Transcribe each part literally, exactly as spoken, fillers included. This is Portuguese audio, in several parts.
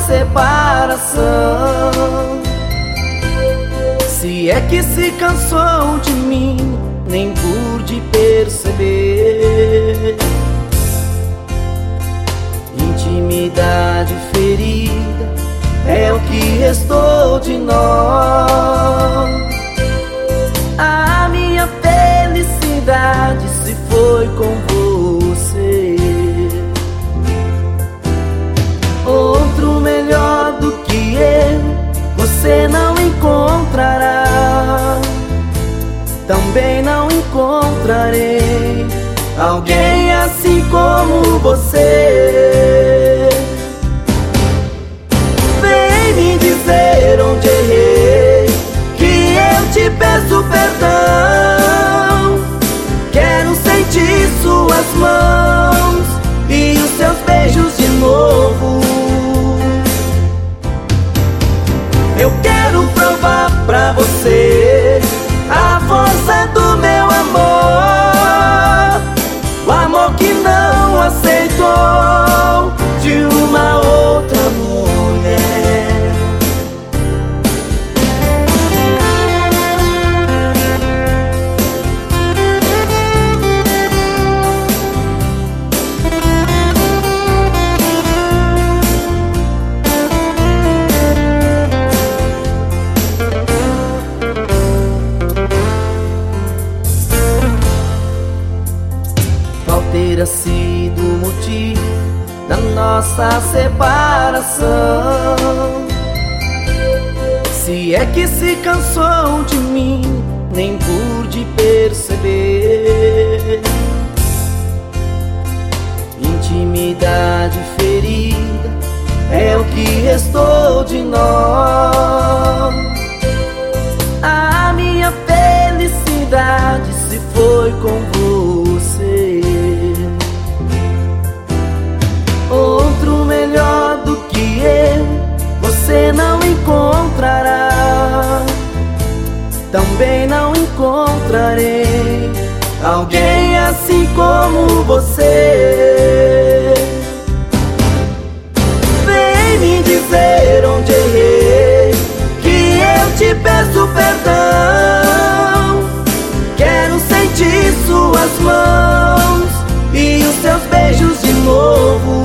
separação. Se é que se cansou de mim, nem pude perceber. Intimidade ferida é o que restou de nós. A minha felicidade se foi com você. Outro melhor do que eu você não encontrará. Também não encontrarei alguém assim como você. Vem me dizer onde errei, que eu te peço perdão. Quero sentir suas mãos e os seus beijos de novo. Eu quero provar pra você a força do meu amor, o amor que não aceitou de uma outra mulher. Ter sido o motivo da nossa separação. Se é que se cansou de mim, nem pude perceber. Intimidade ferida é o que restou de nós. A minha felicidade se foi com você. Outro melhor do que eu você não encontrará. Também não encontrarei alguém assim como você. Vem me dizer onde errei, que eu te peço perdão. Quero sentir suas mãos e os seus beijos de novo.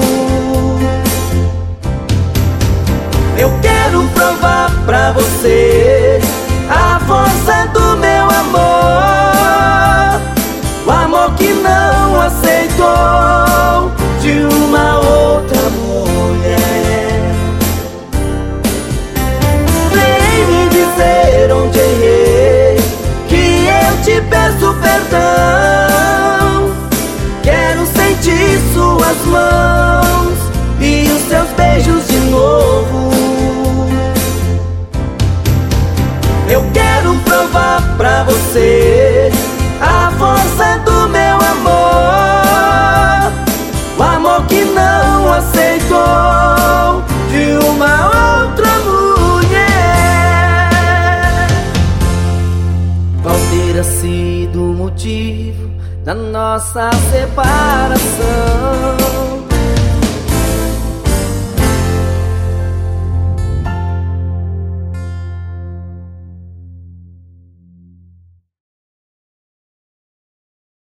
Eu quero provar pra você a força do meu amor, o amor que não aceitou de uma outra mulher. Vem me dizer onde errei, que eu te peço perdão. Quero sentir suas mãos e os seus beijos de novo. Eu quero provar pra você a força do meu amor, o amor que não aceitou de uma outra mulher. Qual terá sido o motivo da nossa separação?